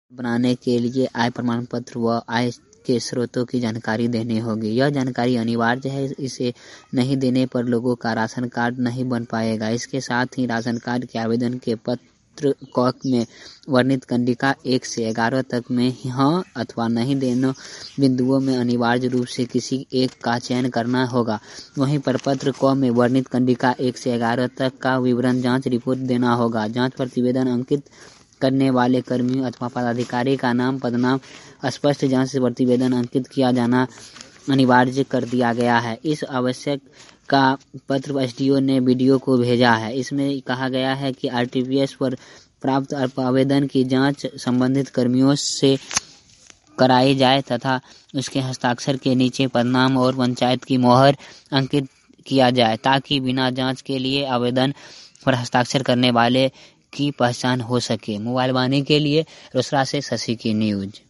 बनाने के लिए आय प्रमाण पत्र व आय के स्रोतों की जानकारी देनी होगी। यह जानकारी अनिवार्य है, इसे नहीं देने पर लोगों का राशन कार्ड नहीं बन पाएगा। इसके साथ ही राशन कार्ड के आवेदन के पत्र क में वर्णित कंडिका 1 से 11 तक में हाँ अथवा नहीं दोनों बिंदुओं में अनिवार्य रूप से किसी एक का चयन करना होगा। वहीं पर पत्र क में वर्णित कंडिका 1 से 11 तक का विवरण जांच रिपोर्ट देना होगा। जांच प्रतिवेदन अंकित करने वाले कर्मियों अथवा पदाधिकारी का नाम, पदनाम स्पष्ट जांच से प्रतिवेदन अंकित किया जाना अनिवार्य कर दिया गया है। इस आवश्यक का पत्र एसडीओ ने बीडीओ को भेजा है। इसमें कहा गया है कि आरटीपीएस पर प्राप्त आवेदन की जांच संबंधित कर्मियों से कराई जाए तथा उसके हस्ताक्षर के नीचे पदनाम और पंचायत की मोहर अंकित किया जाए, ताकि बिना जांच के लिए आवेदन पर हस्ताक्षर करने वाले की पहचान हो सके। मोबाइल वाणी के लिए रोसड़ा से शशि की न्यूज।